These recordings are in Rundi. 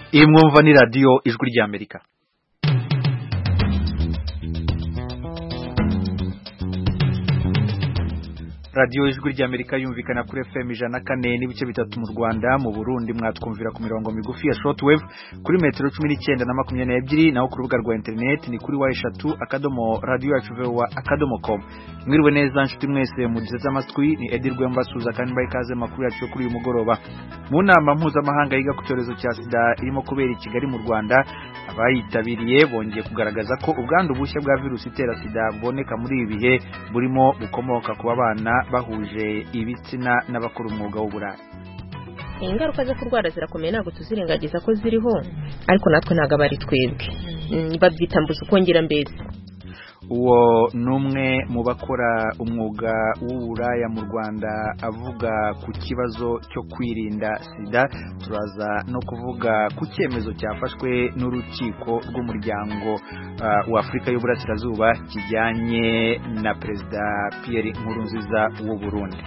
Iyi mwumva ni radio Ijwi ry'Amerika. Radio Ijwi ry'Amerika yumvikana kuri FM 104 n'ibice bitatu mu Rwanda, mu Burundi mwatwumvira ku mirongo migufi ya shortwave kuri metero 19 na 22, naho ku rubuga rwa internet ni kuri wa3.radio.com. Mwiriwe neza nshuti mwese muduteze amatwi, ni Edirwe Mbasuza kandi bayikaze makuru yacu kuri uyu mugoroba. Mu nama mpuzamahanga yiga ku cyorezo cya sida irimo kubera i Kigali mu Rwanda, abayitabiriye bongeye kugaragaza ko ubwandu bushya bwa virusi itera sida buboneka muri ibi bihe burimo bukomoka ku babana bahuje ibitsina n'abakora umwuga w'uburaya. Ingaruka zo kurwara zirakomeye ntabwo tuzirengagiza ko ziriho, ariko natwe ntago abari twebwe babyita mbuze ukongera mbere. Uwo numwe mu bakora umwuga w'uburaya mu Rwanda avuga ku kibazo cyo kwirinda sida. Turaza no kuvuga ku cyemezo cyafashwe n'urukiko rw'umuryango wa Afrika y'Uburasirazuba kijyanye na Perezida Pierre Nkurunziza w'u Burundi.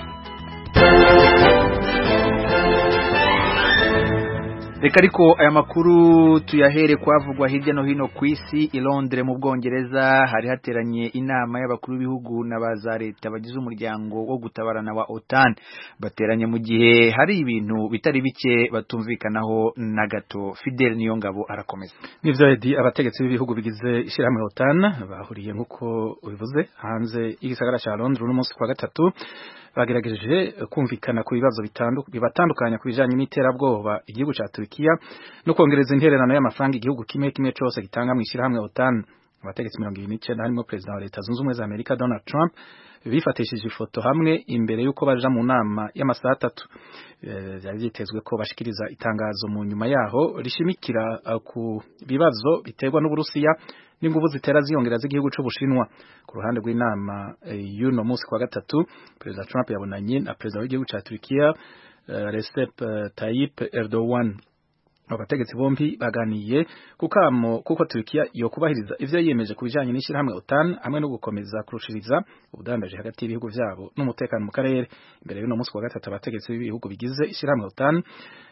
Reka ariko aya makuru tuyahere kwavugwa hirya no hino ku isi. I Londres mu Bwongereza hari hateranye inama y'abakuru b'ibihugu n'abaza leta bagize umuryango wo gutabarana wa OTAN. Bateranye mu gihe hari ibintu bitari bike batumvikanaho na gato. Fidel Niyongabo arakomeza. Nivyo Edi, abategetsi b'ibihugu bigize ishyirahamwe OTAN bahuriye nkuko ubivuze hanze y'igisagara ca Londres no munsi kwa gatatu. Bagerageje kumvikana ku bibazo bibatandukanya ku bijanye n'iterabwoba igihugu ca Turkiya no kongereza intererano y'amafaranga igihugu kimwe cyose gitanga mu ishyirahamwe OTAN. Abategetsi 29 harimo President wa Leta Zunze Ubumwe za Amerika Donald Trump bifatishije ifoto hamwe imbere yuko baja mu nama y'amasaha 3. Byari byitezwe ko bashikiriza itangazo mu nyuma yaho rishimikira ku bibazo biterwa n'Uburusiya n'inguvu zitera ziyongera z'igihugu c'Ubushinwa. Ku ruhande rw'inama y'uno munsi kwa gatatu, President Trump yabonanye na President w'igihugu ca Turkiya Recep Tayyip Erdogan. Abategetsi bombi baganiye kuko Turkiya yokubahiriza ivyo yiyemeje kubijanye n'ishyirahamwe OTAN hamwe no gukomeza kurushiriza ubudandaje hagati y'ibihugu vyabo n'umutekano mu karere. Imbere y'uno munsi kwa gatatu, abategetsi b'ibihugu bigize ishyirahamwe OTAN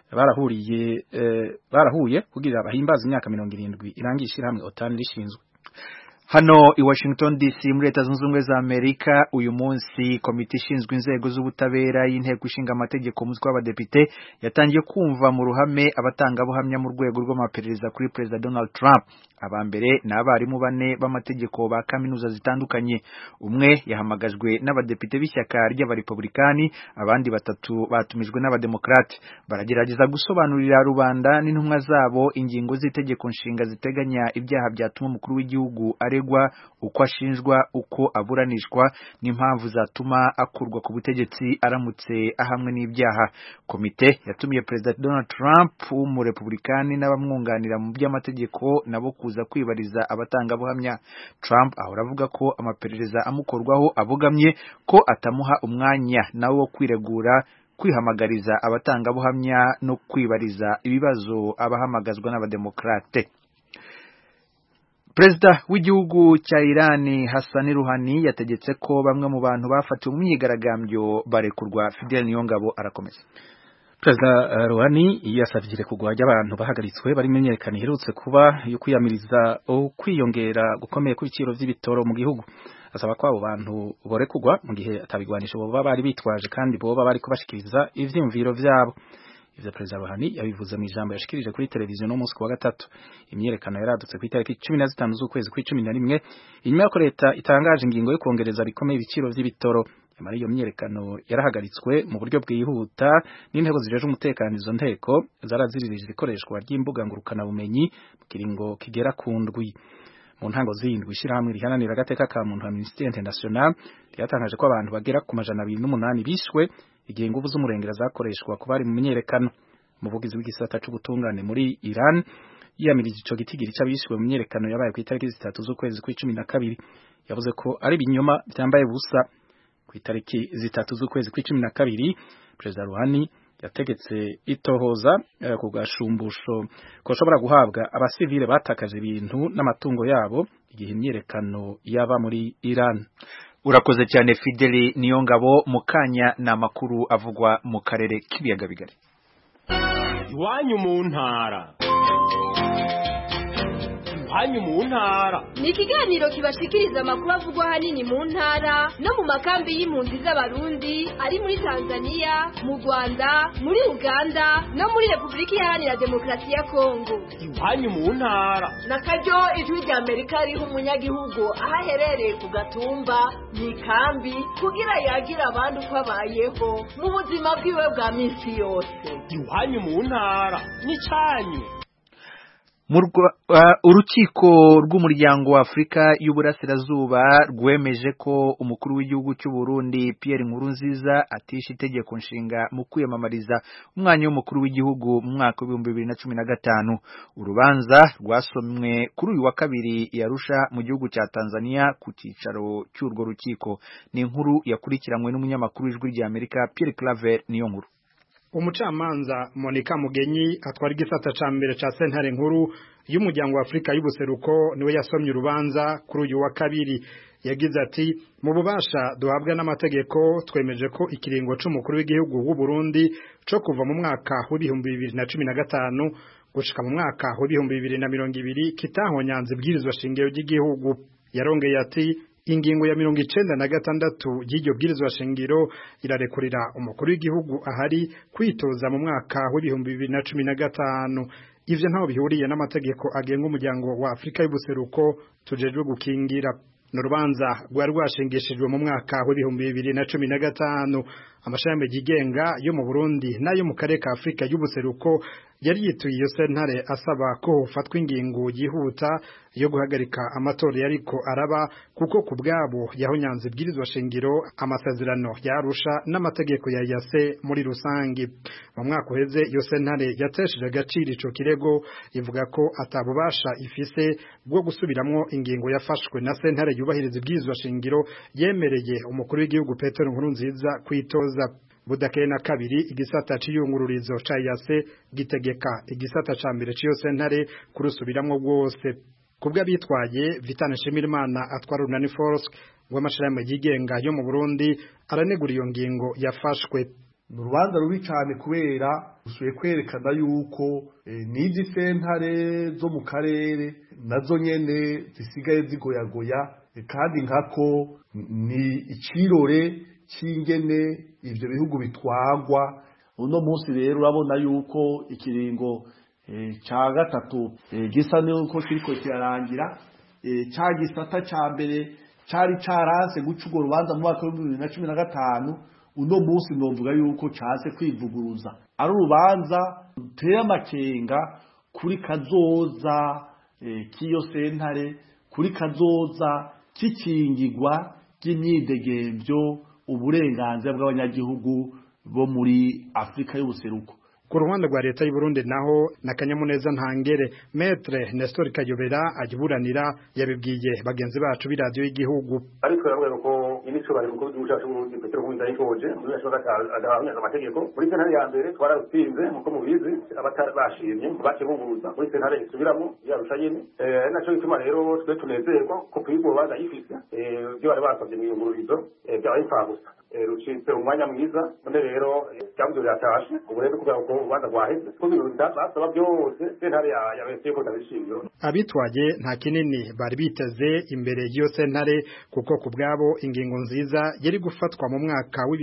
barahuye kugira bahimbaza imyaka 70 irangiye ishyirahamwe OTAN rishinzwe. Hano i Washington DC muri Leta Zunze Ubumwe za Amerika, uyu munsi komite ishinzwe inzego z'ubutabera y'inteko ishinga amategeko umutwe w'abadepite yatangiye kumva mu ruhame abatangabuhamya mu rwego rw'amaperereza kuri President Donald Trump. Abambere n'abarimu 4 b'amategeko ba kaminuza zitandukanye. Umwe yahamagajwe n'abadepite b'ishyaka ry'abarepublikani, abandi 3 batumijwe n'abademokrate. Baragerageza gusobanurira rubanda n'intumwa zabo ingingo z'itegeko nshinga ziteganya ibyaha byatuma umukuru w'igihugu aregwa, uko ashinjwa, uko aburanishwa n'impamvu zatuma akurwa ku butegetsi aramutse ahamwe n'ibyaha. Komite yatumiye President Donald Trump w'umurepublikani n'abamwunganira mu by'amategeko nabo kuza kwibariza abatangabuhamya. Trump ahora avuga ko amaperereza amukorwaho abogamye, ko atamuha umwanya nawe wo kwiregura, kwihamagariza abatangabuhamya no kwibariza ibibazo abahamagazwa n'abademokrate. Perezida w'igihugu cya Iran Hassan Rouhani yategetse ko bamwe mu bantu bafatiwe mu myigaragambyo barekurwa. Fidel Niyongabo arakomeza. Perezida Rouhani yasavye kugwajya abantu bahagaritswe bari menyerekana iherutse kuba yo kwiyamiriza kwiyongera gukomeye kw'ibiciro vy'ibitoro mu gihugu. Asaba ko abo bantu borekugwa mu gihe atabigwanisha boba bari bitwaje kandi boba bari kubashikiriza ivyimviro vyabo. Ivyo Perezida Rouhani yabivuze mu ijambo yashikirije kuri televiziyo no munsi kwa gatatu. Imyerekano yaradutse ku itariki 15 z'ukwezi kwa11 inyuma y'uko leta itangaje ingingo yo kongereza bikomeye ibiciro vy'ibitoro. Nyamara iyo myerekano yarahagaritswe mu buryo bwihuta n'intego zijeje umutekano. Izo nteko zaraziririje ikoreshwa ry'imbuga ngurukana bumenyi mu kiringo kigera ku ndwi. Mu ntango z'indwi ishyirahamwe rihananira agateka ka muntu Amnesty International ryatangaje ko abantu bagera ku 208 bishwe igihe inguvu z'umurengera zakoreshwa ku bari mu myerekano. Umuvugizi w'igisata c'ubutungane muri Iran yiyamirije ico gitigiri c'abishwe mu myerekano yabaye ku itariki 3 z'ukwezi kwa12. Yavuze ko ari binyoma byambaye busa. Ku itariki 3 z'ukwezi kwa12 Perezida Rouhani yategetse itohoza ku gashumbusho ko shobora guhabwa abasivile batakaje ibintu n'amatungo yabo igihe imyerekano yaba muri Iran. Urakoze cyane Fidel Niyongabo. Mukanya na makuru avugwa mu karere k'ibiyaga bigari. Iwanyu mu ntara. iwanyu mu ntara. Ni ikiganiro kibashikiriza amakuru avugwa hanini mu ntara no mu makambi y'impunzi z'abarundi ari muri Tanzania, mu Rwanda, muri Uganda no muri Republika Iharanira Demokarasi ya Kongo. Iwanyu mu ntara. Nakaryo ijwi rya Amerika riha umunyagihugu aho aherereye ku gatumba mu ikambi kugira yagira abandi uko abayeho mu buzima bwiwe bwa minsi yose. Iwanyu mu ntara n'icyanyu. Urukiko rw'umuryango wa Afrika y'Uburasirazuba rwemeje ko umukuru w'igihugu cy'u Burundi Pierre Nkurunziza atisha itegeko nshinga mu kwiyamamariza umwanya w'umukuru w'igihugu mu mwaka wa 2015. Urubanza rwasomwe kuri uyu wa kabiri yarusha mu gihugu cya Tanzania ku cicaro cy'urwo rukiko. Ni inkuru yakurikiranywe n'umunyamakuru w'ijwi rya Amerika Pierre Claver niyo nkuru. Umucamanza Monica Mugenyi atwara igisata ca mbere ca sentare nkuru y'umuryango wa Afrika y'ubuseruko niwe yasomye urubanza kuri uyu wa kabiri. Yagize ati mu bubasha duhabwa n'amategeko twemeje ko ikiringo c'umukuru w'igihugu w'u Burundi co kuva mu mwaka wa 2015 gushika mu mwaka wa 2020 kitahonyanze ibwirizwa shingiro ry'igihugu. Yarongeye ati ingingo ya 96 y'iryo bwirizwa shingiro irarekurira umukuru w'igihugu ahari kwitoza mu mwaka wa 2015. Ivyo ntaho bihuriye n'amategeko agenga umuryango wa Afrika y'ubuseruko tujejwe gukingira. N'urubanza rwari rwashingishijwe mu mwaka wa 2015. Amashami yigenga yo mu Burundi nayo mu karere ka Afrika y'ubuseruko yari yituye iyo sentare asaba ko hofatwa ingingo yihuta yo guhagarika amatora yariko araba kuko ku bwabo yahonyanze ibwirizwa shingiro, amasezerano yarusha n'amategeko ya yase muri rusangi. Mu mwaka uheze iyo sentare yatesheje agaciro ico kirego ivuga ko atabubasha ifise bwo gusubiramwo ingingo yafashwe na sentare yubahiriza ibwirizwa shingiro yemereye umukuru w'igihugu Petero Nkurunziza kwitoza. Budakeye na kabiri igisata c'iyungururizo ca yase gitegeka igisata ca mbere c'iyo sentare kurusubiramwo rwose. Kubwa bitwaye Vitane Shimirimana atwara Runani Force w'amashirahamwe yigenga yo mu Burundi aranegura iyo ngingo yafashwe. Urubanza rubi cyane kubera usuye kwerekana yuko n'iji sentare zo mu karere nazo nyene zisigaye zigoyagoya kandi nkako ni ikirore cyingene ivyo bihugu bitwagwa. Uno munsi rero urabona yuko ikiringo ca gatatu gisa nuko kiriko kirarangira. Ca gisata ca mbere cari caranse guca urwo rubanza mu mwaka wa 2015. Uno munsi novuga yuko case kwivuguruza. Ari urubanza ruteye amakenga kuri kazoza k'iyo sentare, kuri kazoza kikingirwa ry'imyidegemvyo uburenganzira bw'abanyagihugu bo muri Afrika y'ubuseruko. Ku ruhande rwa leta y'u Burundi naho nakanyamuneza ntangere Maître Nestor Kayobera agiburanira yabibwiye bagenzi bacu b'iradio y'igihugu. Ariko yarabwiye ko imico bari mu gihugu cyacu Burundi Petero Nkurunziza yikoje muri ashobora adahamya amategeko. Muri sentare ya mbere twararutsinze nkuko mubizi abatari bashimye bakibunguruza muri sentare isubiramo yarusha nyene. Naco bituma rero twe tunezerwa ko kwigo baza yifise byo bari basabye mu yungururizo byabaye imfabusa. Rucitse umwanya mwiza none rero cyambo yatashe ubu rero kugira ngo ubanza gwaheze ko ibintu basaba byose sentare yabese ko ndabishimye. Abitwaje nta kinini bari biteze imbere y'iyo sentare kuko ku bwabo ingingo nziza yari gufatwa mu mwaka wa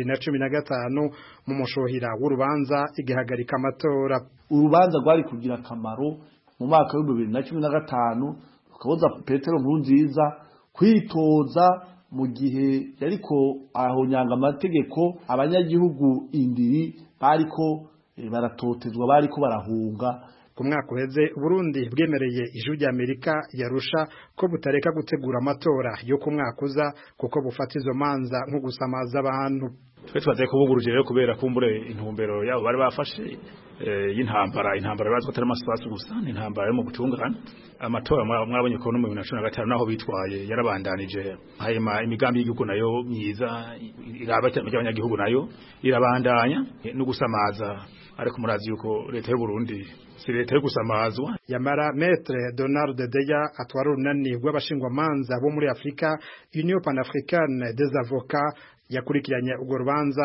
2015 mu mushohira w'urubanza igihagarika amatora. Urubanza rwari kugira akamaro mu mwaka wa 2015 rukaboza Petero Nkurunziza kwitoza mu gihe yariko ahonyanga amategeko abanyagihugu indiri bariko baratotezwa bariko barahunga. Ku mwaka uheze Burundi bwemereye ijwi rya Amerika yarusha ko butareka gutegura amatora yo ku mwaka uza kuko bufata izo manza nko gusamaza abantu. Twe twaze kubuguruje rero kubera kumbure intumbero yabo bari bafashe y'intambara bazi ko atari amasasu gusa intambara yo mu gutungana amatora mwabonye ko no mu 2015 naho bitwaye yarabandanije hayema imigambi y'igihugu nayo myiza irabata y'abanyagihugu nayo irabandanya no gusamaza ariko murazi yuko leta y'u Burundi si leta yo gusamazwa. Yamara Maître Donald Deya atwara urunani rw'abashingwa manza bo muri Afrika Union Panafricaine des Avocats yakurikiranye urwo rubanza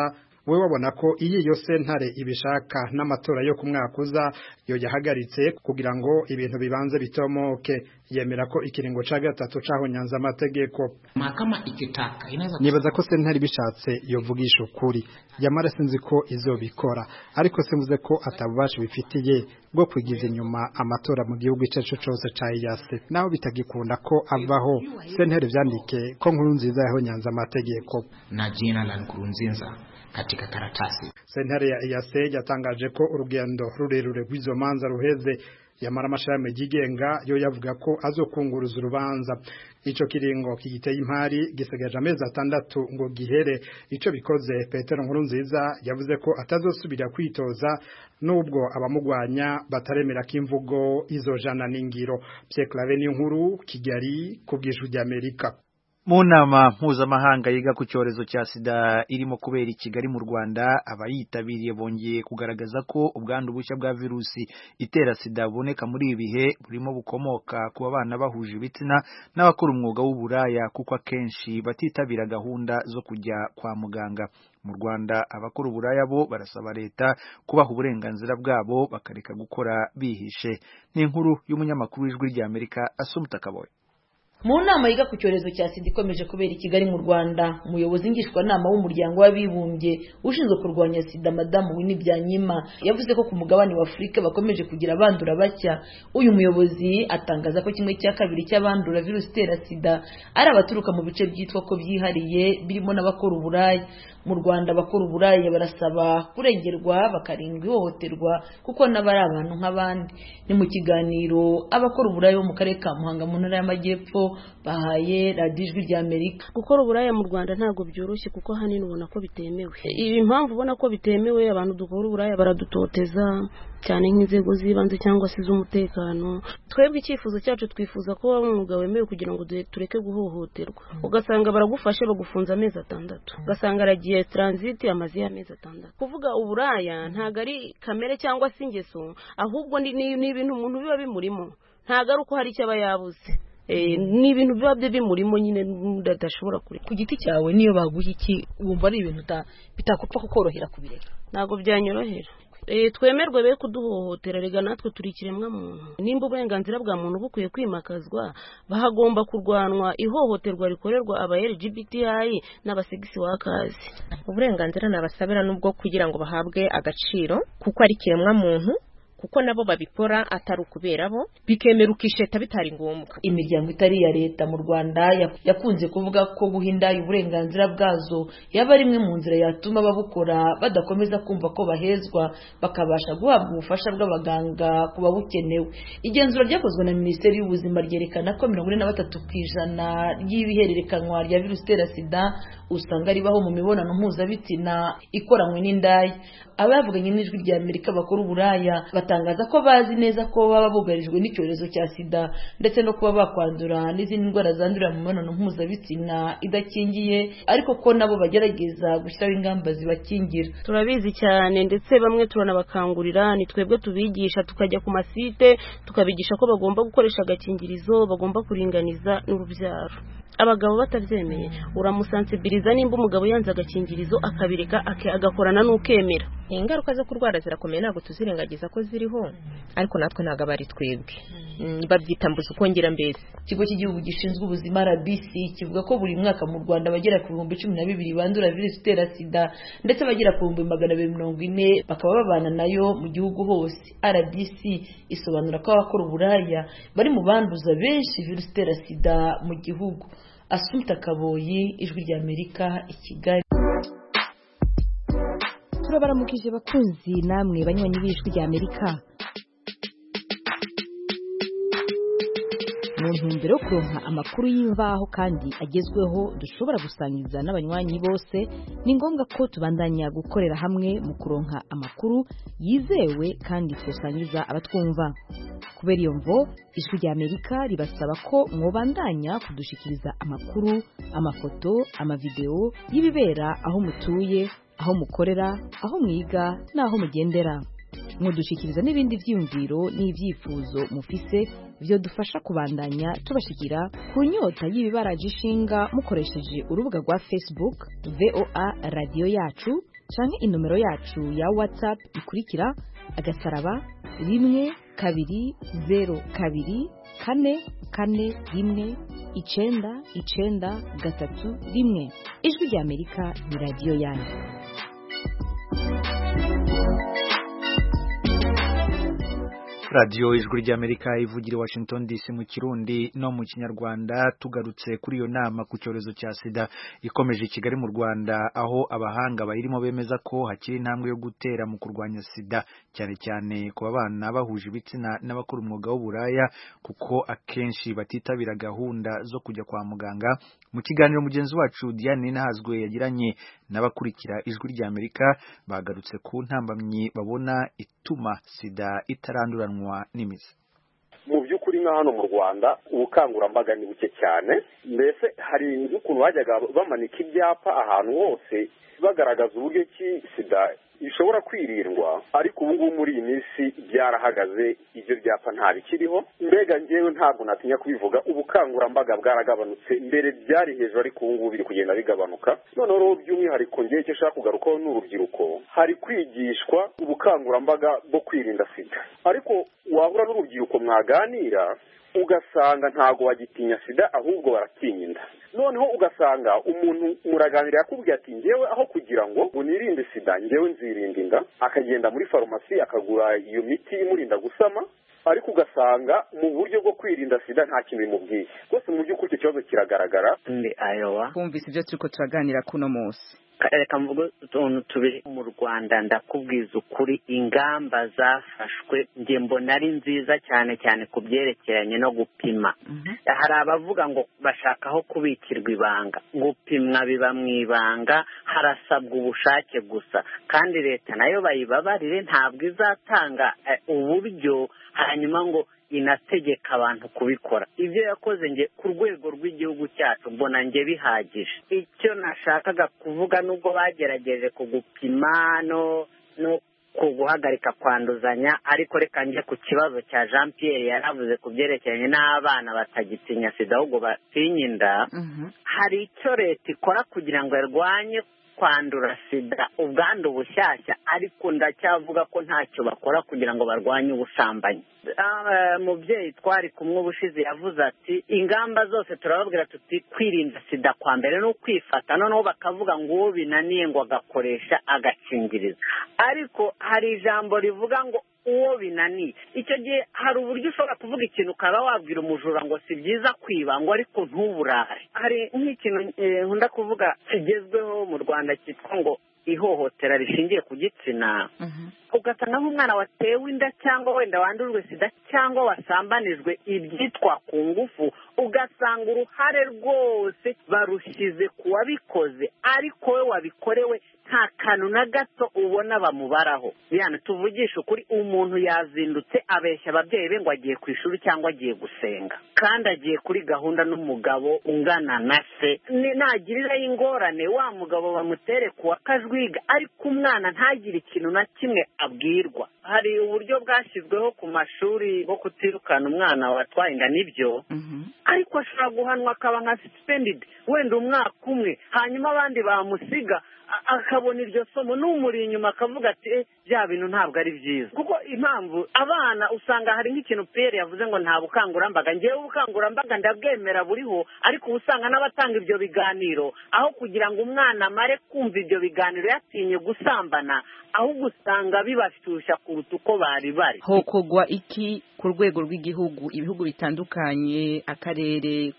we wabona ko iyo sentare ibishaka n'amatora yo kumwakuza yo yahagaritse kugira ngo ibintu bibanze bitomoke. Yemera ko ikiringo ca gatatu caho nyanza amategeko mahakama ikitaka inaweza nibaza ko sentare bishatse yovugisha ukuri yamara sinzi ko izobikora ariko simvuze ko atabubasha bifitiye bwo kwigiza inyuma amatora mu gihugu cyacu cyose ca EAC naho bitagikunda ko avaho sentare vyandike ko Nkurunziza yaho nyanza amategeko na jina la Nkurunziza katika karatasi. Sentare ya EAC yatangaje ko urugendo rurerure rw'izo manza ruheze yamara amashami yigenga yo yavuga ko azokunguruza urubanza. Ico kiringo kigiteye impari gisigaje amezi 6 ngo gihere. Ico bikoze Petero Nkurunziza yavuze ko atazosubira kwitoza nubwo abamugwanya bataremera kimvugo izojana n'ingiro. Pierre Claver Niyonkuru, Kigali, kubw'Ijwi ry'Amerika. Mu nama mpuzamahanga yiga ku cyorezo cya sida irimo kubera i Kigali mu Rwanda, abayitabiriye bongeye kugaragaza ko ubwandu bushya bwa virusi itera sida buboneka muri ibi bihe burimo bukomoka ku bana bahuje ibitsina n'abakora umwuga w'uburaya, kuko akenshi batitabira gahunda zo kujya kwa muganga. Mu Rwanda abakora uburaya bo barasaba leta kubaha uburenganzira bwabo bakareka gukora bihishe. Ni inkuru y'umunyamakuru w'Ijwi ry'Amerika Assumpta Kaboye. Mu nama yiga ku cyorezo cya sida ikomeje kubera i Kigali mu Rwanda, umuyobozi ngishwanama w'umuryango w'abibumbye ushinzwe kurwanya sida Madamu Winnie Byanyima yavuze ko ku mugabane wa Afurika bakomeje kugira abandura bashya. Uyu muyobozi atangaza ko 1/2 cy'abandura virusi itera sida ari abaturuka mu bice byitwa ko byihariye birimo n'abakora uburaya. Mu Rwanda abakora uburaya barasaba kurengerwa bakarindwa ihohoterwa kuko n'abari abantu nk'abandi. Ni mu kiganiro abakora uburaya bo mu karere ka Muhanga mu ntara y'Amajyepfo bahaye Radio Ijwi ry'Amerika. Gukora uburaya mu Rwanda ntago byoroshye kuko hanini ubona ko bitemewe. Impamvu ubona ko bitemewe, abantu dukora uburaya baradutoteza cyane nk'inzego z'ibanze cyangwa se z'umutekano. Twebwe icyifuzo cyacu twifuza ko waba umwuga wemewe kugira ngo tureke guhohoterwa. Ugasanga baragufashe bagufunza amezi 6, ugasanga aragiye transit amazi y'amezi 6. Kuvuga uburaya ntago ari kamere cyangwa se ingeso, ahubwo ni ibintu umuntu biba bimurimo, ntago ari uko hari icyo aba yabuze. Ni ibintu biba bimurimo nyine ndadashobora kuri ku giti cyawe. Niyo baguha iki wumva ari ibintu bitakupfa kukorohera kubireka? Ntago byanyorohera. Twemerwe be kuduhohotera, rega natwe turi ikiremwa muntu. Nimba uburenganzira bwa muntu bukwiye kwimakazwa, bahagomba kurwanwa ihohoterwa rikorerwa aba LGBTI n'abasegisi wakazi. Uburenganzira nabasabira nubwo kugira ngo bahabwe agaciro kuko ari kiremwa muntu, kuko nabo babikora atari ukubera bo, bikemera ukisheta bitari ngombwa. Imiryango itari ya leta mu Rwanda yakunze kuvuga ko guhinda uburenganzira bwazo yaba rimwe mu nzira yatuma babukora badakomeza kumva ko bahezwa, bakabasha guhabwa ubufasha bw'abaganga kuba bukenewe. Igenzura ryakozwe na Minisiteri y'Ubuzima ryerekana ko 43% ry'ibihererekanwa rya virusi itera sida usanga ribaho mu mibonano mpuzabitsina ikoranywe n'indaya. Abavuganye n'Ijwi ry'Amerika bakora uburaya batangaza ko bazi neza ko baba bugarijwe n'icyorezo cya sida ndetse no kuba bakwandura n'izindi ndwara zandurira mu mibonano mpuzabitsina idakingiye, ariko ko nabo bagerageza gushyiraho ingamba zibakingira. Turabizi cyane ndetse bamwe turanabakangurira, ni twebwe tubigisha, tukajya ku masite tukabigisha ko bagomba gukoresha agakingirizo, bagomba kuringaniza n'urubyaro. Abagabo batabyemeye uramusensibiliza, nimba umugabo yanze agakingirizo akabireka agakorana n'ukemera. Ingaruka zo kurwara zirakomeye, ntabwo tuzirengagiza ko ziriho, ariko natwe ntabwo bari twebwe. Babyita mbuze ukongera mbere. Ikigo cy'igihugu gishinzwe ubuzima RBC kivuga ko buri mwaka mu Rwanda bagera ku 12,000 bandura virusi itera sida ndetse bagera ku 240 bakaba babana nayo mu gihugu hose. RBC isobanura ko abakora uburaya bari mu banduza benshi virusi itera sida mu gihugu. Assumpta Kaboyi, Ijwi ry'Amerika, i Kigali. Turabaramukije bakunzi namwe banywanyi b'Ijwi ry'Amerika. Mu ntumbero yo kuronka amakuru y'imvaho kandi agezweho dushobora gusangiza n'abanywanyi bose, ni ngombwa ko tubandanya gukorera hamwe mu kuronka amakuru yizewe kandi tusangiza abatwumva. Kubera iyo mvo, Ijwi ry'Amerika ribasaba ko mwobandanya kudushikiriza amakuru, amafoto, amavideo y'ibibera aho mutuye, aho mukorera, aho mwiga n'aho mugendera. Mudushikiriza n'ibindi vyiyumviro n'ivyifuzo mufise byo dufasha kubandanya tubashikira ku nyota y'ibibaraje ishinga mukoresheje urubuga rwa Facebook VOA Radio Yacu canke inomero yacu ya WhatsApp ikurikira agasaraba 12224241 Ijwi rya Amerika ni radio yanyu. Radio Ijwi ry'Amerika ivugira i Washington DC mu Kirundi no mu Kinyarwanda. Tugarutse kuri iyo nama ku cyorezo cya sida ikomeje i Kigali mu Rwanda, aho abahanga bayirimo bemeza ko hakiri intambwe yo gutera mu kurwanya sida, cyane cyane ku bana bahuje ibitsina n'abakora umwuga w'uburaya, kuko akenshi batitabira gahunda zo kujya kwa muganga. Mu kiganiro mugenzi wacu Diane Nahazwe yagiranye n'abakurikira Ijwi ry'Amerika, bagarutse ku ntambamyi babona ituma sida itaranduranwa n'imizi. Mu by'ukuri nka hano mu Rwanda ubukangurambaga ni buke cyane, mbese hari n'ukuntu bajyaga bamanika ibyapa ahantu hose bagaragaza uburyo ki sida ishobora kwirindwa, ariko ubu ngubu muri iyi minsi byarahagaze, ibyo byapa nta bikiriho. Mbega njyewe ntabwo natinya kubivuga, ubukangurambaga bwaragabanutse, mbere byari hejuru ariko ubu ngubu biri kugenda bigabanuka. Noneho by'umwihariko njyewe icyo nshaka kugarukaho n'urubyiruko, hari kwigishwa ubukangurambaga bwo kwirinda sida, ariko wahura n'urubyiruko mwaganira ugasanga ntago bagitinya sida, ahubwo baratinya inda. Noneho ugasanga umuntu muraganira yakubwiye ati njyewe aho kugira ngo unirinde sida njyewe nzirinda inda, akagenda muri farumasi akagura iyo miti imurinda gusama, ariko ugasanga mu buryo bwo kwirinda sida nta kintu bimubwiye. Rwose mu by'ukuri icyo kibazo kiragaragara. Ndi Ayowa kumvise ibyo turiko turaganira kuno munsi. Reka mvuge utuntu tubiri mu Rwanda, ndakubwiza ukuri ingamba zafashwe nge mbona ari nziza cyane cyane ku byerekeranye no gupima. Hari abavuga ngo bashakaho kubikirwa ibanga, gupimwa biba mu ibanga, harasabwa ubushake gusa, kandi leta nayo bayibabarire ntabwo izatanga uburyo hanyuma ngo inategeka abantu kubikora. Ibyo yakoze nge ku rwego rw'igihugu cyacu mbona nge bihagije. Icyo nashakaga kuvuga nubwo bagerageje kugupima no kuguhagarika kwanduzanya, ariko reka nje ku kibazo cya Jean Pierre yaravuze ku byerekeranye n'abana batagitinya sida ahubwo batinya inda. Hari icyo leta ikora kugira ngo yarwanye kwandura sida ubwandu bushyashya, ariko ndacyavuga ko ntacyo bakora kugira ngo barwanye ubusambanyi. Mubyeyi twari kumwe ubushize yavuze ati ingamba zose turababwira tuti kwirinda sida kwa mbere no kwifata, noneho bakavuga ngo uwo binaniye ngo agakoresha agakingirizo, ariko hari ijambo rivuga ngo uwo binaniye. Icyo gihe hari uburyo ushobora kuvuga ikintu ukaba wabwira umujura ngo si byiza kwiba ngo ariko ntuburare. Hari nk'ikintu nkunda kuvuga kigezweho mu Rwanda cyitwa ngo ihohotera rishingiye ku gitsina. Ugasanga nk'umwana watewe inda cyangwa wenda wandujwe sida cyangwa wasambanijwe ibyitwa ku ngufu, ugasanga uruhare rwose barushyize ku wabikoze, ariko we wabikorewe nta kantu na gato ubona bamubaraho. Bihano tuvugisha ukuri, umuntu yazindutse abeshya ababyeyi be ngo agiye ku ishuri cyangwa agiye gusenga, kandi agiye kuri gahunda n'umugabo ungana na se. Nagirira ingorane wa mugabo bamutere kuwa kajwiga, ariko umwana ntagire ikintu na kimwe abwirwa. Hari uburyo bwashyizweho ku mashuri bwo kutirukana umwana watwaye inda nibyo, ariko ashobora guhanwa akaba nka suspended wenda umwaka umwe, hanyuma abandi bamusiga akabona iryo somo, n'umuri inyuma akavuga ati bya bintu ntabwo ari byiza. Kuko impamvu abana usanga hari nk'ikintu Pierre yavuze ngo nta bukangurambaga. Ngewe ubukangurambaga ndabwemera buriho, ariko usanga n'abatanga ibyo biganiro aho kugira ngo umwana amare kumva ibyo biganiro yatinye gusambana, ahubwo usanga bibashyushya kuruta uko bari bari. Hokogwa iki ku rwego rw'igihugu, ibihugu bitandukanye, akarere,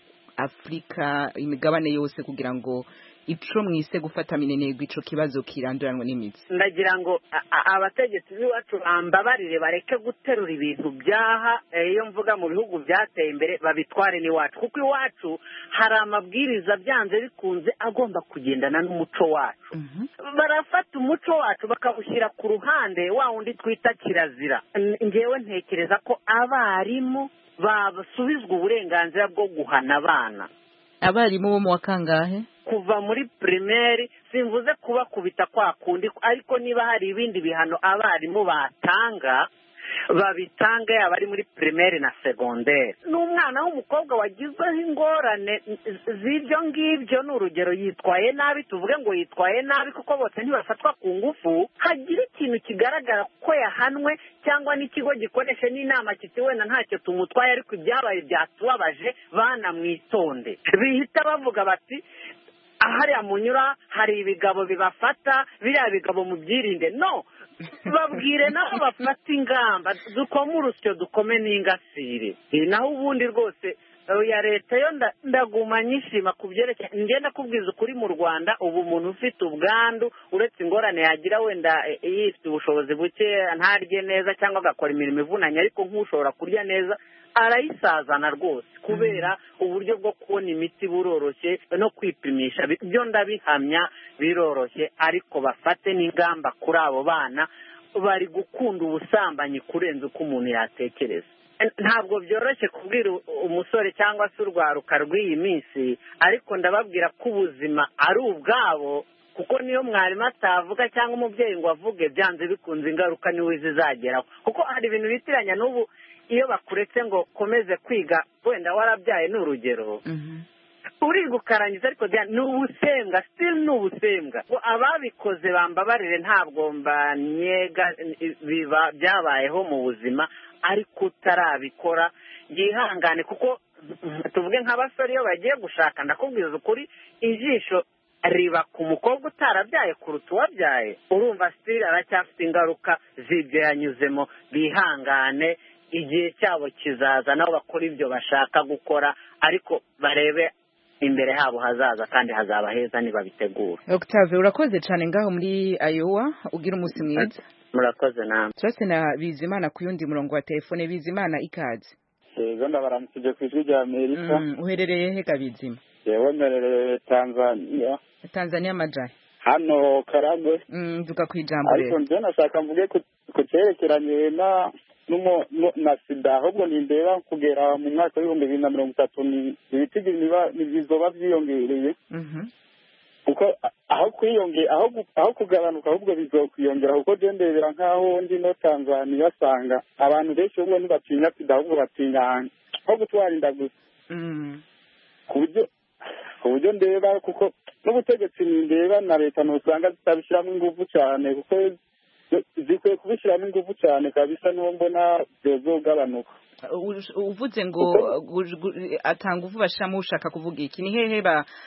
Afrika, imigabane yose, kugira ngo ico mwise gufata minenegwa ico kibazo kiranduranwa n'imitsi? Ndagira ngo abategetsi b'iwacu bambabarire bareke guterura ibintu byaha, iyo mvuga mu bihugu byateye imbere babitware n'iwacu, kuko iwacu hari amabwiriza byanze bikunze agomba kugendana n'umuco wacu. Barafata umuco wacu bakawushyira ku ruhande, wa wundi twita kirazira. Ngewe ntekereza ko abarimu basubizwa uburenganzira bwo guhana abana. Abarimu bo mu wa kangahe? Kuva muri primaire, simvuze kubakubita kwa kundi, ariko niba hari ibindi bihano abarimu batanga babitange abari muri primaire na secondaire. N'umwana w'umukobwa wagizweho ingorane z'ibyo ngibyo, n'urugero yitwaye nabi, tuvuge ngo yitwaye nabi kuko bose ntibafatwa ku ngufu, hagira ikintu kigaragara ko yahanwe, cyangwa n'ikigo gikoreshe n'inama kiti wenda ntacyo tumutwaye ariko ibyabaye byatubabaje, bana mwitonde. Bihita bavuga bati ahariya munyura hari ibigabo bibafata, biriya bigabo mubyirinde. No, babwire nabo bafata ingamba, dukome urusyo dukome n'ingasire. Naho ubundi rwose ya leta yo ndaguma nyishima ku byerekeye. Ngenda kubwiza ukuri, mu Rwanda ubu umuntu ufite ubwandu uretse ingorane yagira wenda yifite ubushobozi buke, ntarye neza cyangwa agakora imirimo ivunanye, ariko nk'ushobora kurya neza arayisazana rwose, kubera uburyo bwo kubona imiti buroroshye no kwipimisha byo ndabihamya biroroshye. Ariko bafate n'ingamba kuri abo bana, bari gukunda ubusambanyi kurenza uko umuntu yatekereza. Ntabwo byoroshye kubwira umusore cyangwa se urwaruka rw'iyi minsi, ariko ndababwira ko ubuzima ari ubwabo, kuko niyo mwarimu atavuga cyangwa umubyeyi ngo avuge, byanze bikunze ingaruka niwe zizageraho. Kuko hari ibintu bitiranya n'ubu, iyo bakuretse ngo komeze kwiga, wenda warabyaye ni urugero, uriga ukarangiza, ariko ni ubusembwa, still ni ubusembwa. Ababikoze bambabarire, ntabwo mbanyega, biba byabayeho mu buzima, ariko utarabikora yihangane, kuko tuvuge nk'abasore iyo bagiye gushaka, ndakubwiza ukuri, ijisho riba ku mukobwa utarabyaye kuruta uwabyaye. Urumva still aracyafite ingaruka z'ibyo yanyuzemo. Bihangane, igihe cyabo kizaza nabo bakora ibyo bashaka gukora, ariko barebe imbere habo hazaza, kandi hazaba heza nibabitegura. Octave, urakoze cyane ngaho muri Iowa, ugira umunsi mwiza. Murakoze namwe. Turase na Bizimana ku yundi murongo wa telefone. Bizimana, ikaze. Yego, ndabaramukije ku ijwi rya Amerika. Uherereye he Bizima? Yewe mperereye Tanzania. Tanzania majari. Hano Karagwe. Duka ku ijambo rero. Ariko nje nashaka mvuge ku cyerekeranye na sida, ahubwo nindeba kugera mu mwaka w'ibihumbi 2030 ibitigi bizoba byiyongereye. Kuko aho kugabanuka ahubwo bizokwiyongera, kuko ndebera nkaho ndi no Tanzania asanga abantu benshi ubwo ntibatinya sida, ahubwo batinya aho gutwara inda gusa. Ku buryo ndeba, kuko n'ubutegetsi ndeba na leta ntusanga zitabishyiramo ingufu cyane, kuko zikwiye kubishyiramo ingufu cyane kabisa, n'uwo mbona byozogabanuka. Uvuze ngo atanga uvu bashiramo, ushaka kuvuga iki? Ni hehe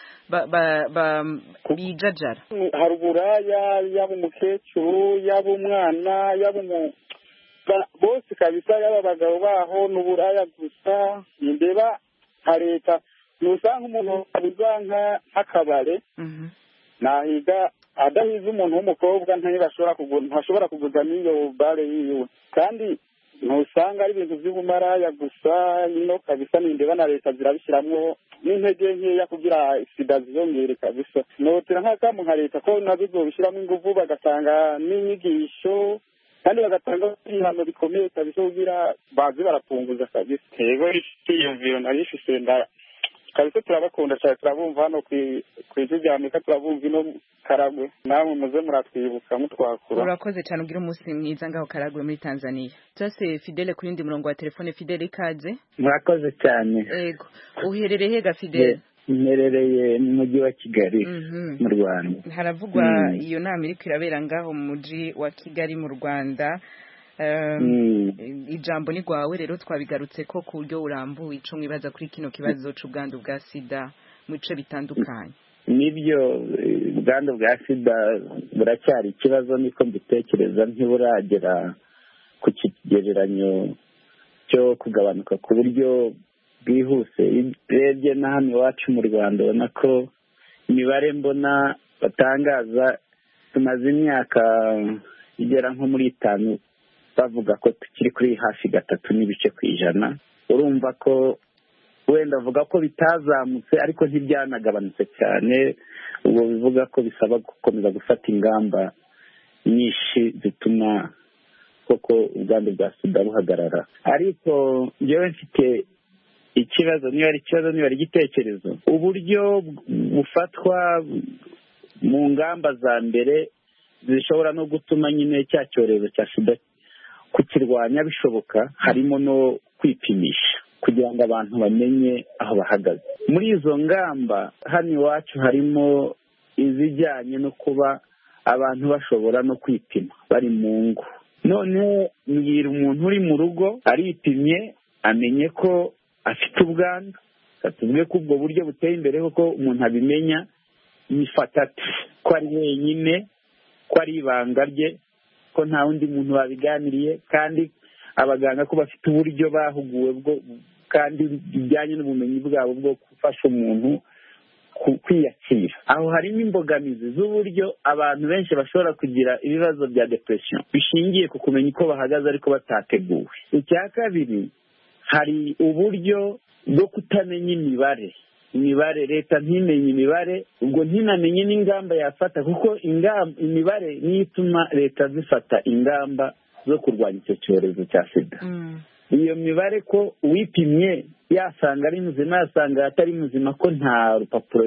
bijajara? Hari uburaya, yaba umukecuru, yaba umwana, yaba bose kabisa, yaba abagabo baho n'uburaya gusa. Ndeba nka leta nusanga umuntu abuza nk'akabare, nahiga adahiza umuntu w'umukobwa ntashobora kuguza n'iyo bare yiwe, kandi ntusanga ari ibintu by'ubumaraya gusa. no kabisa nindeba na leta zirabishyiramo n'intege nkeya kugira sida ziyongere kabisa. notera nk'akamu nka leta ko nazo zobishyiramo ingufu, bagatanga n'inyigisho, kandi bagatanga ibihano bikomeye kabisa kugira bazi barapunguza kabisa. Yego, iyumviro narishise kabisa, turabakunda cyane, turabumva hano ku ijwi rya Amerika, turabumva ino Karagwe. Namwe muze muratwibuka mutwakura. Urakoze cyane, ugira umunsi mwiza ngaho Karagwe muri Tanzania. Turase Fidele ku yindi murongo wa telefone. Fidele, ikaze. Murakoze cyane. Yego, uherereye he ga Fidele? Mperereye mu mujyi wa Kigali mu Rwanda. Haravugwa iyo nama iri kwirabera ngaho mu mujyi wa Kigali mu Rwanda. Ijambo ni rwawe rero, twabigarutse ko ku buryo urambuye ico mwibaza kuri kino kibazo c'ubwandu bwa sida mu bice bitandukanye. Nibyo, ubwandu bwa sida buracyari ikibazo, niko mbitekereza, ntiburagera ku kigereranyo cyo kugabanuka ku buryo bwihuse. Urebye na hano iwacu mu Rwanda ubona ko imibare mbona batangaza, tumaze imyaka igera nko muri 5 bavuga ko tukiri kuri hafi 3.9%. urumva ko wenda avuga ko bitazamutse ariko ntibyanagabanutse cyane. ubwo bivuga ko bisaba gukomeza gufata ingamba nyinshi zituma koko ubwandu bwa sida buhagarara. Ariko njyewe mfite ikibazo, niba ari igitekerezo, uburyo bufatwa mu ngamba za mbere zishobora no gutuma nyine cya cyorezo cya sida kukirwanya bishoboka harimo no kwipimisha kugira ngo abantu bamenye aho bahagaze. Muri izo ngamba hano iwacu harimo izijyanye no kuba abantu bashobora no kwipima bari mu ngo. None mbwira umuntu uri mu rugo aripimye amenye ko afite ubwandu, tuvuge ko ubwo buryo buteye imbere kuko umuntu abimenya yifata ati ko ari wenyine, ko ari ibanga rye, ko nta wundi muntu babiganiriye, kandi abaganga ko bafite uburyo bahuguwe bwo kandi bijyanye n'ubumenyi bwabo bwo gufasha umuntu kwiyakira. Aho harimo imbogamizi z'uburyo abantu benshi bashobora kugira ibibazo bya depression bishingiye ku kumenya uko bahagaze ariko batateguwe. Icya kabiri, hari uburyo bwo kutamenya imibare leta ntimenye imibare, ubwo ntinamenye n'ingamba yafata, kuko imibare niyo ituma leta zifata ingamba zo kurwanya icyo cyorezo cya sida. Iyo mibare ko uwipimye yasanga ari muzima, yasanga atari muzima, ko nta rupapuro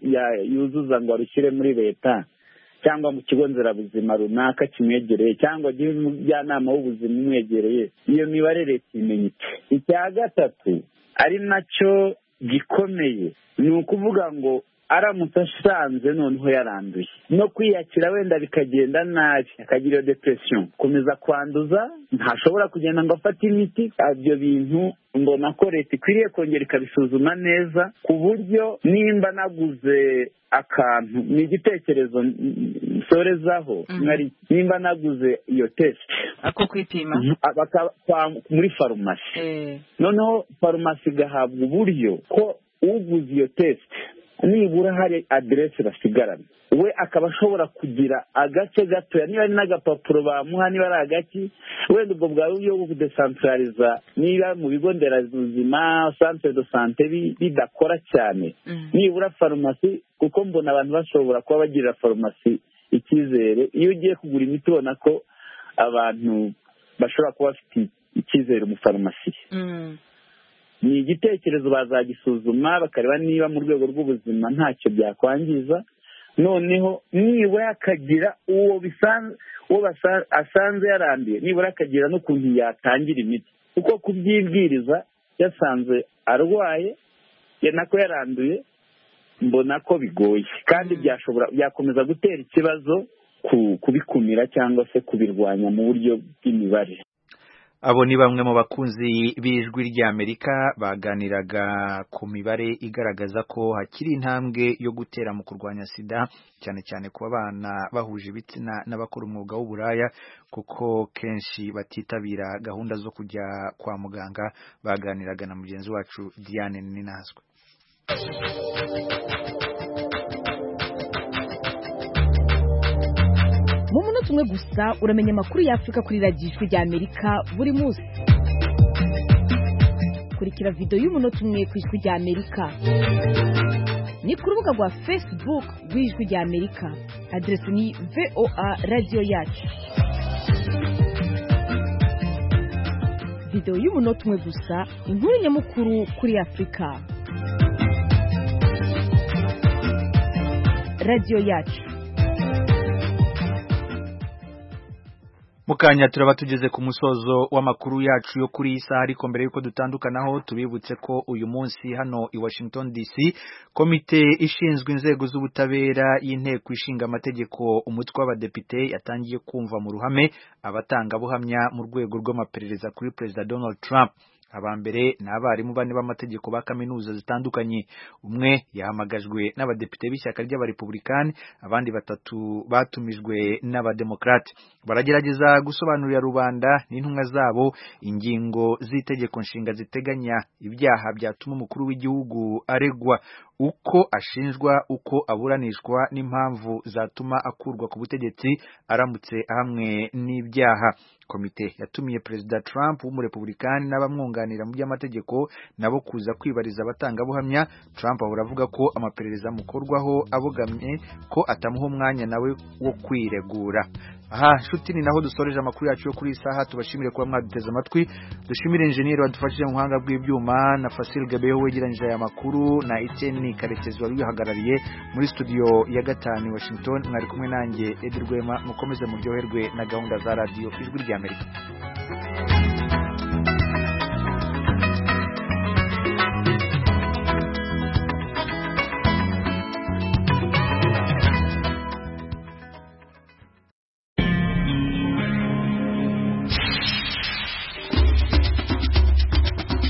yuzuza ngo arushyire muri leta cyangwa mu kigo nderabuzima runaka kimwegereye cyangwa agihe umujyanama w'ubuzima umwegereye, iyo mibare leta imenya ite. Icya gatatu ari nacyo gikomeye ni ukuvuga ngo aramutse asanze noneho yaranduye no kwiyakira wenda bikagenda nabi, akagira iyo depression, komeza kwanduza, ntashobora kugenda ngo afate imiti. Ibyo bintu mbona ko leta ikwiriye kongera ikabisuzuma neza, ku buryo nimba naguze akantu, ni igitekerezo nsorezaho, nimba naguze iyo test ako kwipima muri farumasi, noneho farumasi igahabwa uburyo ko uguze iyo test nibura hari aderesi basigarana, we akaba ashobora kugira agace gatoya, niba ari n'agapapuro bamuha, niba ari agaki, wenda ubwo bwawe uburyo bwo kudesantarariza, niba mu bigo nderabuzima centre de sante bidakora cyane, nibura farumasi, kuko mbona abantu bashobora kuba bagirira farumasi icyizere. Iyo ugiye kugura imiti ubona ko abantu bashobora kuba bafite icyizere mu farumasi. Ni igitekerezo bazagisuzuma bakareba niba mu rwego rw'ubuzima ntacyo byakwangiza, noneho nibura akagira uwo asanze yaranduye, nibura akagira n'ukuntu yatangira imiti, kuko kubyibwiriza yasanze arwaye nako yaranduye, mbona ko bigoye kandi byakomeza gutera ikibazo kubikumira cyangwa se kubirwanya mu buryo bw'imibare. Abo ni bamwe mu bakunzi b'ijwi ry'Amerika baganiraga ku mibare igaragaza ko hakiri intambwe yo gutera mu kurwanya sida, cyane cyane ku bana bahuje ibitsina n'abakora umwuga w'uburaya, kuko kenshi batitabira gahunda zo kujya kwa muganga. Baganiraga na mugenzi wacu Diane Ninazwe. Mu munota umwe gusa uramenya amakuru y'Afurika kuri radiyo ijwi ry'Amerika buri munsi. Kurikira video y'umunota umwe ku ijwi ry'Amerika. Ni ku rubuga rwa Facebook rw'ijwi ry'Amerika. Adresi ni VOA Radio Yacu. Video y'umunota umwe gusa, inkuru nyamukuru kuri Afurika. Radio Yacu. Mukanya turaba tugeze ku musozo w'amakuru yacu yo kuri iyi saha, ariko mbere yuko dutandukanaho tubibutse ko uyu munsi hano i Washington DC komite ishinzwe inzego z'ubutabera y'inteko ishinga amategeko umutwe w'abadepite yatangiye kumva mu ruhame abatangabuhamya mu rwego rw'amaperereza kuri Perezida Donald Trump. Abambere ni abarimu bane b'amategeko ba kaminuza zitandukanye. Umwe yahamagajwe n'abadepite b'ishyaka ry'abarepublikani, abandi batatu batumijwe n'abademokrate. Baragerageza gusobanurira rubanda n'intumwa zabo ingingo z'itegeko nshinga ziteganya ibyaha byatuma umukuru w'igihugu aregwa, uko ashinjwa, uko aburanishwa, n'impamvu zatuma akurwa ku butegetsi aramutse ahamwe n'ibyaha. Komite yatumiye Perezida Trump w'umurepublikani n'abamwunganira mu by'amategeko nabo kuza kwibariza abatangabuhamya. Trump ahora avuga ko amaperereza mukorwaho abogamye ko atamuha umwanya nawe wo kwiregura. aha nshuti ni naho dusoreje amakuru yacu yo kuri isaha tubashimire kuba mwaduteze amatwi dushimire engineer wadufashije mu buhanga bw'ibyuma na Fasil Gabeho wegeranyije aya makuru na Etienne Karekezi wari wihagarariye muri studio ya 5 Washington mwari kumwe nanjye Edi Rwema mukomeze muryoherwe na gahunda za radio Ijwi ry'Amerika.